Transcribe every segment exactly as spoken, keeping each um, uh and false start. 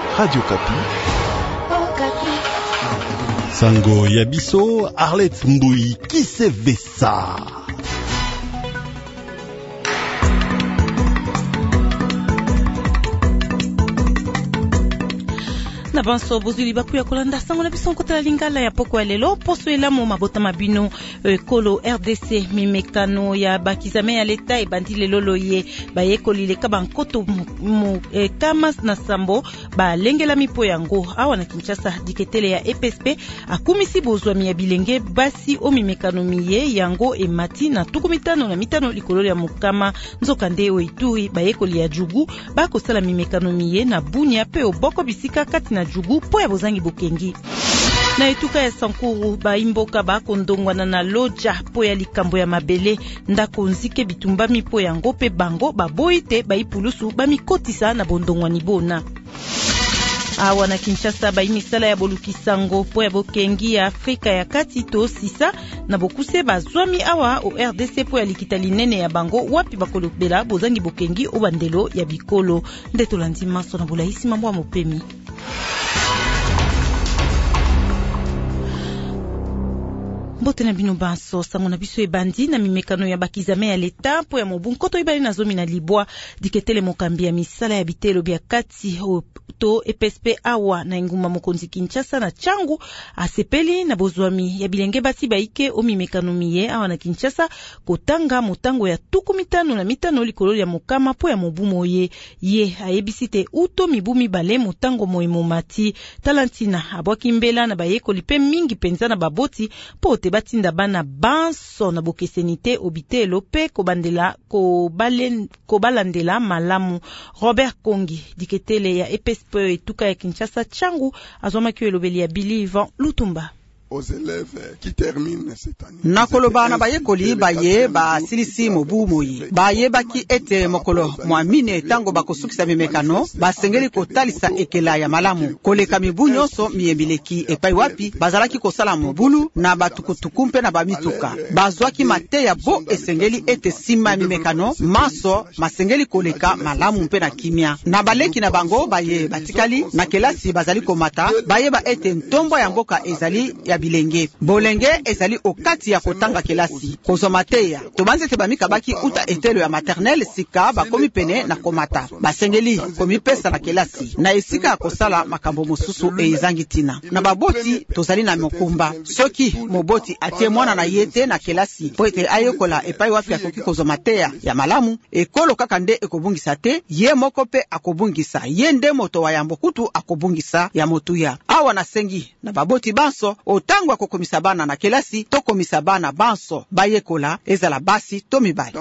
Radio Kapi. Oh, Kapi. Sango Yabiso, Arlette Mbui, qui se vessa. Na banso bozuli baku ya kolanda sango na biso kotala lingala ya poko ya lelo poso elamo mabota mabino e, kolo R D C mimekano ya bakizame ya leta ebandi lelo loye bayekoli leka bankoto mu e, kama na sambo balengela mipo yango awa na Kinshasa diketele ya E P S P akumisi bozwami ya bilenge basi o mimekano miye yango emati na tuku mitano na mitano likolo ya mukama nzoka ndewe Ituri bayekoli ya Jugu bakosala mimekano miye na Bunia pe oboko bisika kati na Jugu po ya bozangi bokengi. Na etuka ya Sankuru baimboka bakondongwana na loja po ya likambo ya mabele ndako nzike bitumbami po ya ngope bango baboite baipulusu bamikotisa na bondongwani bona. Awa na Kinshasa baimisala ya bolukisango po ya bokengi ya Afrika ya kati to sisa na bokuse bazwami awa o R D C po ya likitali nene ya bango wapi bakolobela bozangi bokengi o bandelo ya bikolo ndeto landima so na bulaisi mambo ya mopemi. Mbote na bino banso sango na biso ebandi na mimekano ya bakizame ya leta po ya mobu nkoto ibali na zomi na libwa diketele mokambi ya misala ya bitelo bya kati to E P S P awa na inguma mokonzi Kinshasa na changu asepeli na bozwami ya bilenge basi baike o mimekano miye awa na Kinshasa kotanga motango ya tuku mitano na mitano likolo ya mokama po ya mobu moye ye aebisite uto mibu mibale motango moye momati talantina abwaki mbela na bayeko lipe mingi penza na baboti po te batinda bana banso na bokesenite obitelo pe kobandela kobalen kobalandela malamu. Robert Kongi diketele ya E P S P etuka ya Kinshasa changu azomaki elobeli ya Billy Van Lutumba. Aux élèves qui terminent cette année. Nakoloba na bayekoli baye ba silisi mobu moyi. Baye baki ete mokolo mwamine tango bakosukisa mimekano basengeli kotalisa ekela ya malamu. Koleka mibu nyonso miyembileki epai wapi bazalaki kosala mobulu na batukutuku mpe na bamituka. Bazwaki mate ya bo esengeli ete sima mimekano maso masengeli koleka malamu mpe na kimia. Na baleki na bango baye batikali na kelasi bazali komata baye ba ete ntombo ya mboka ezali ya bilenge. Bolenge ezali okati ya kotanga kelasi. Kozomateya. Tobanze te bamika baki uta etelo ya maternelle sika bakomi pene na komata. Basengeli komi pesa na kelasi. Na esika kosala makambo mosusu e izangi tina. Na baboti tozali na mokumba. Soki moboti atie mwana na yete na kelasi po ete ayekola epai wapi akoki kozomateya ya malamu ekolo kaka nde ekobungisa te ye moko pe akobungisa ye nde moto wa yambo kutu akobungisa ya motuya. Awa na sengi na baboti banso tango akokomisa bana na kelasi to komisa bana banso bayekola ezala basi to mibali.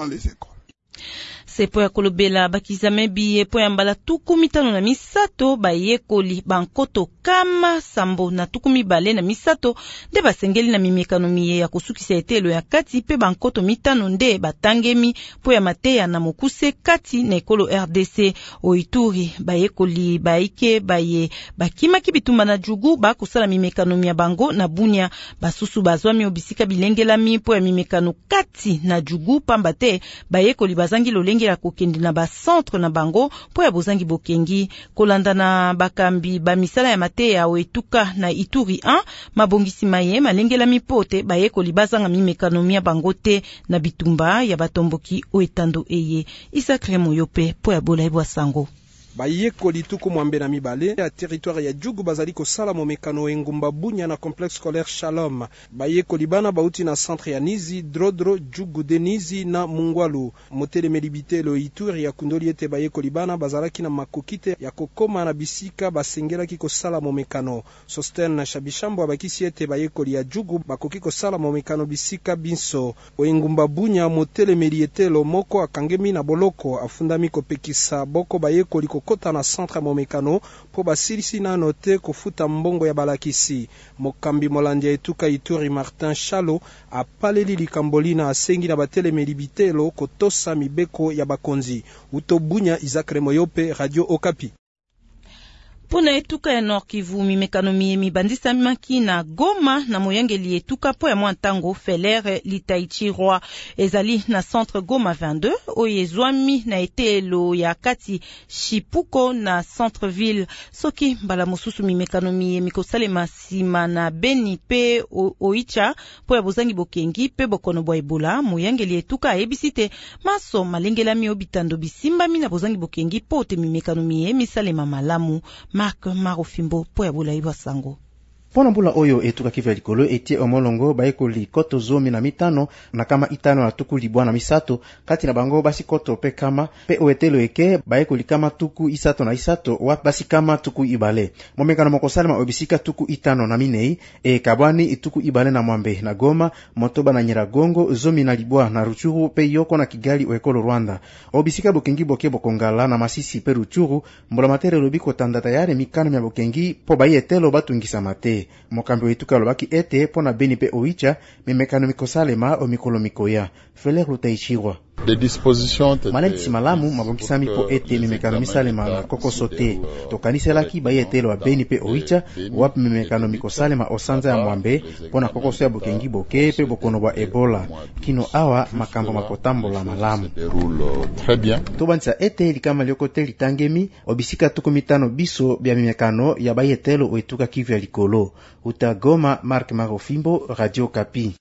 Sepo ya kolobela bakizame biye po ya mbala tuku mitano na misato bayekoli bankoto kama sambo na tuku mibale na misato nde basengeli na mimekano miye ya kusukisa etelo ya kati pe bankoto mitano nde batangemi po ya mateya na mokuse kati na ekolo R D C o Ituri bayekoli baike baye bakimaki bitumba na Jugu bakosala mimekano miya bango na Bunia basusu bazwami obisika bilengelami po ya mimekano kati na Jugu pamba te bayekoli bazangi lolenge ya kokende na ba centre na bango po ya bozangi bokengi kolanda na bakambi ba misala ya mate ya oetuka na Ituri un mabongisi maye malengela mipote bayekoli bazanga mimekano miya bango te na bitumba ya batomboki oetando eye Isakre Moyope po ya bola ebwa sango. Bayekoli tuku mwambe na mibale ya territoire ya Jugu bazali kosala momekano engumba Bunya na complexe scolaire Shalom. Bayekoli bana bauti na centre ya Nizi, Drodro, Jugu de Nizi na Mungwalu. Motele melibitelo Ituri ya kundoli ete bayekoli bana bazalaki na makokite ya kokoma na bisika basengelaki kosala momekano. Sosten na Shabishambo abakisi ete bayekoli ya Jugu bakoki kosala momekano bisika binso. O engumba Bunya motele melietelo moko akangemi na boloko afundami kopekisa boko bayekoli kota na centre momekano po basilisi na note kofuta mbongo ya balakisi. Mokambi molandi ya etuka Ituri Martin Chalo apaleli likamboli na asengi na batele melibitelo kotosa mibeko ya bakonzi. Uto Bunya Isakre Moyope, Radio Okapi. Pona etuka ya Nord Kivu mimekano miemi bandisa maki na Goma na moyangeli etuka po ya mwantango Feller litaichirwa ezali na centre Goma vingt-deux oyezwami na etelo ya kati Chipuko na centre ville soki mbala mosusu mimekano miemi kosalema sima na Beni pe oicha po ya bozangi bokengi pe bokono bwa Ebola moyangeli etuka ebisite maso malengela mi obitando bisimba mi na bozangi bokengi po te mimekano miemi salema malamu. Mark Marofimbo po ya bula iba sango. Pona mbula oyo etuka Kivu ya likolo etie omolongo baekoli koto zomi na mitano na kama itano na tuku libwa na misato kati na bango basi koto pe kama pe oetelo eke baekoli kama tuku isato na isato wa basi kama tuku ibale momekano mokosalema obisika tuku itano na minei e kabwani ituku ibale na mwambe na Goma motoba na Nyiragongo zomi na libwa na Ruchuru pe yoko na Kigali oekolo Rwanda obisika bokengi boke bokongala na Masisi pe Ruchuru mbula matere lobiko tanda tayari mikano ya bokengi po bayetelo batungisa mate mokambi wetuka lobaki ete pona Beni pe oicha mimekano mikosalema o mikolo mikoya Feller lutaichirwa maneti malamu mabongisami po ete mimekano misalema na kokosote tokaniselaki bayetelo wa Beni pe oicha wapi mimekano mikosalema osanza ya mwambe pona kokoso ya bokengi boke pe bokono bwa Ebola kino awa makambo makotambola malamu tobanisa ete likama liokote litangemi obisika tuku mitano biso bya mimekano ya bayetelo oetuka Kivu ya likolo Utagoma. Mark Marofimbo, Radio Kapi.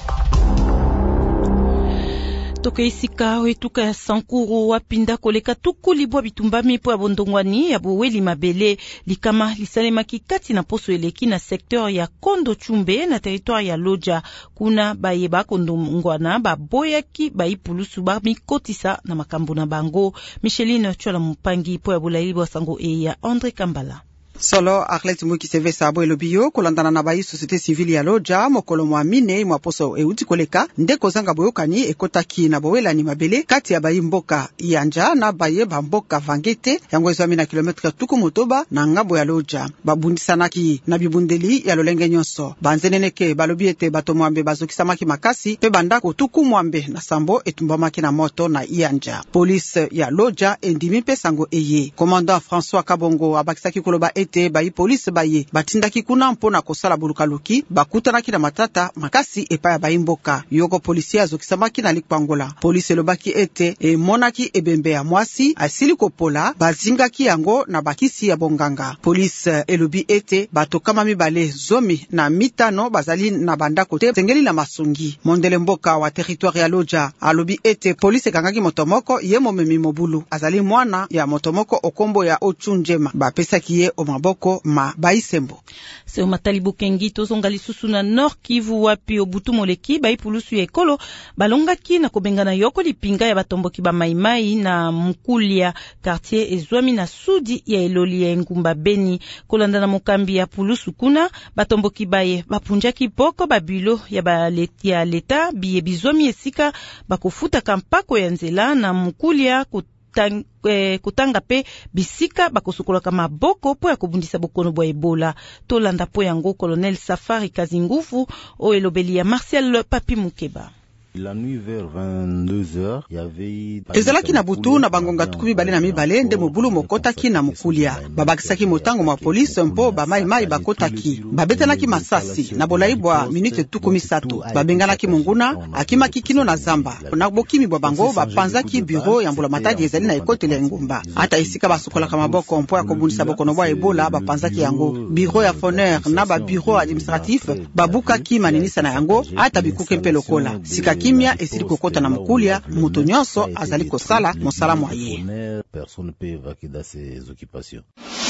Toke isika wetuka ya Sankuru wapinda koleka tuku libwa bitumbami po ya bondongwani ya boweli mabele likama lisalema kikati na poso eleki na sektor ya Kondo Chumbe na territoire ya Loja kuna bayeba kondongwana baboyaki baipulusu ba mikotisa na makambo na bango. Micheline Chola Mupangi po ya bulaili bwa sango e ya Andre Kambala. Solo Arlette Muki Seve Sabo elobio kolandana na bayi société civile ya Loja mokolo mwa mine mwa poso euti koleka ndeko zanga boyokani ekotaki na bowela ni mabele kati ya bayi mboka yanja na baye ba mboka Vangete yango ezwami na kilometre tuku motoba na ngabo ya Loja babundisanaki na bibundeli ya lolenge nyonso banzeneneke balobi ete bato mwambe bazokisamaki makasi pe bandako tuku mwambe na sambo etumbamaki na moto na yanja. Police ya Loja endimi pe sango eye commandant François Kabongo abakisaki koloba ete bayi police baye batindaki kuna mpona kosala bulukaluki bakutanaki na matata makasi epa ya bayi mboka yoko polisi azokisamaki na likpangola. Police elobaki ete e monaki ebembe ya mwasi asili kopola bazingaki yango na bakisi ya bonganga. Police elobi ete bato kama mibale zomi na mitano bazali na bandako te tengeli na masungi. Mondele mboka wa territoire ya Loja alobi ete police kangaki motomoko ye momemi mobulu azali mwana ya motomoko okombo ya Ochunjema bapesaki ye maboko ma baisembo. Se matalibu kengi tozongali susu na Nord Kivu wapi obutu moleki baipulusu ya ekolo balongaki na kobengana yoko lipinga ya batomboki ba maimai na Mukulia quartier ezwami na sudi ya eloli ya Ngumba Beni kolanda na mokambi ya pulusu kuna batomboki baye bapunjaki poko babilo ya baleti ya leta biye bizwami esika bakufuta kampako ya nzela na Mukulia Tang, eh, kutanga pe bisika bakosukola kama boko po ya kubundisa bokono bwa Ebola tolanda po yango Colonel Safari Kazingufu o elobeli ya Martial Papi Mukeba. La nuit vers vingt-deux heures, il y avait ezalaki na butu na bangonga tukumi bale na mibale nde mobulu mokotaki na Mukulia babakisaki motango mwa polisi mpo ba mai mai bakotaki babetanaki masasi na bolaibwa minute tukumi sato babenganaki munguna akimaki kino na zamba na bokimi bwa bango bapanzaki bureau ya mbula matadi ezali na ekotele Ngumba ata isika basukola kama boko mpo ya kobundisa bokono bwa Ebola bapanzaki yango bureau ya foner na ba bureau administratif babukaki maninisa na yango ata bikuke mpe lokola sika kimia esili kokota na Mukulia mutu nyonso azali kosala mosala mwaye. Personne ne peut évacuer dans ses occupations.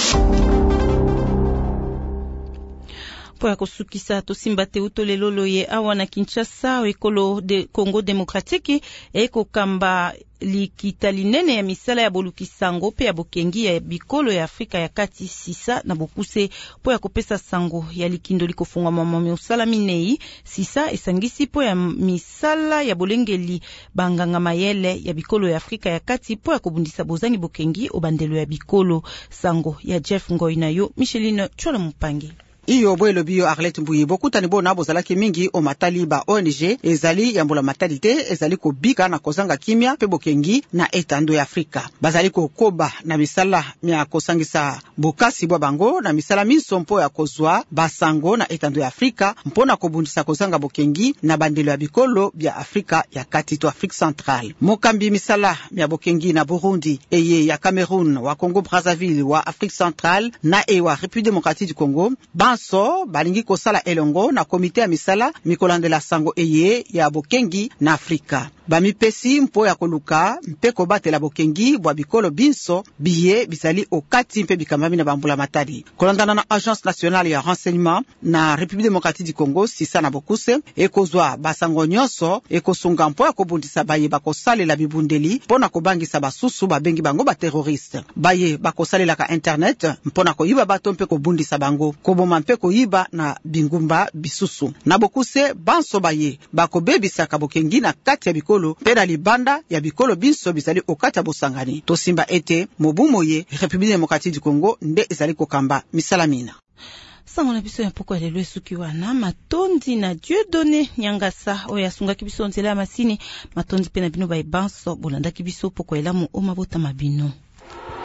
Po ya kosukisa tosimba te utolelo loye awa na Kinshasa ekolo de Congo Demokratiki eko kamba likita linene ya misala ya bolukisango pe ya bokengi ya bikolo ya Afrika ya kati sisa na bokuse po ya kopesa sango ya likindo likofungwa mama misala minei sisa esangisi po ya misala ya bolengeli banganga mayele ya bikolo ya Afrika ya kati po ya kobundisa bozangi bokengi obandelo ya bikolo sango ya Jeff Ngoi nayo Micheline Chola Mupangi. iyo bwelo biyo Arlette Mbuyi bokutani bona bozalaki mingi o matali ba O N G ezali yambola matali te ezali ko bika na kozanga kimia pe bokengi na etando ya Afrika bazali ko koba na misala mya kosangisa bokasi bwa bango na misala minso mpo ya kozwa basango na etando ya Afrika mpona kobundisa kozanga bokengi na bandelo ya bikolo bya Afrika ya kati to Afrique centrale mokambi misala mya bokengi na Burundi eye ya Cameroun wa Congo Brazzaville wa Afrique centrale na e wa République démocratique du Congo banso balingi kosala elongo na komite ya misala mikolandela sango eye ya bokengi na Afrika bamipesi mpo ya koluka mpe kobatela bokengi bwa bikolo binso biye bizali okati mpe bikamami na bambula matadi kolandana na Agence nationale ya renseignement na République démocratique du Congo sisa na bokuse ekozwa basango nyonso ekosunga mpo ya kobundisa baye bakosalela bibundeli mpona kobangisa basusu babengi bango ba terroriste baye bakosalelaka internet mpona koyiba bato mpe kobundisa bango koboma mpe koyiba na bingumba bisusu na bokuse banso baye bakobebisaka bokengi na kati ya bikolo pe na libanda ya bikolo binso bizali okati ya bosangani tosimba ete mobumoye République démocratique du Congo nde ezali kokamba misalamina sango na biso ya poko lelo esuki wana matondi na Dieudonné Nyangasa oyo asungaki biso nzela ya masini matondi pe na bino ba ebanso bolandaki biso poko elamu o mabota mabino.